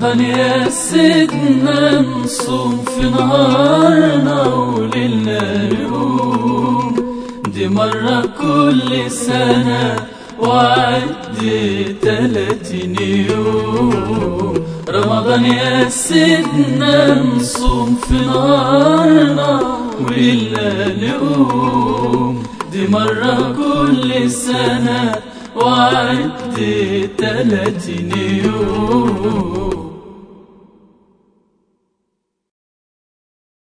رمضان يا سيدنا نصوم في نهارنا وليلنا يقوم، دي مرة كل سنة وعدي 30 يوم. رمضان يا سيدنا نصوم في نهارنا وليلنا نقوم، دي مرة كل سنة وعدي 30 يوم.